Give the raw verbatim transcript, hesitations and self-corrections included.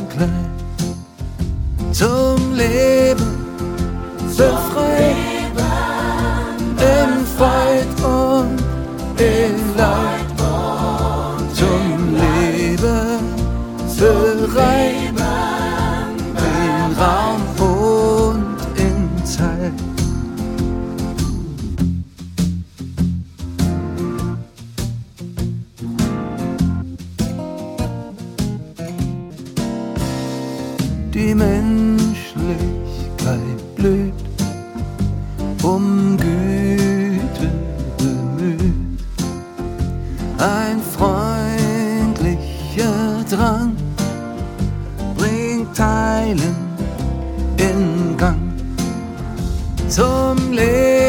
klein, zum Leben befreit, in Freud und in Leid, zum Leben bereit, in Raum und in Zeit. Die Menschlichkeit blüht, um Güte bemüht, ein freundlicher Drang bringt Teilen in Gang, zum Leben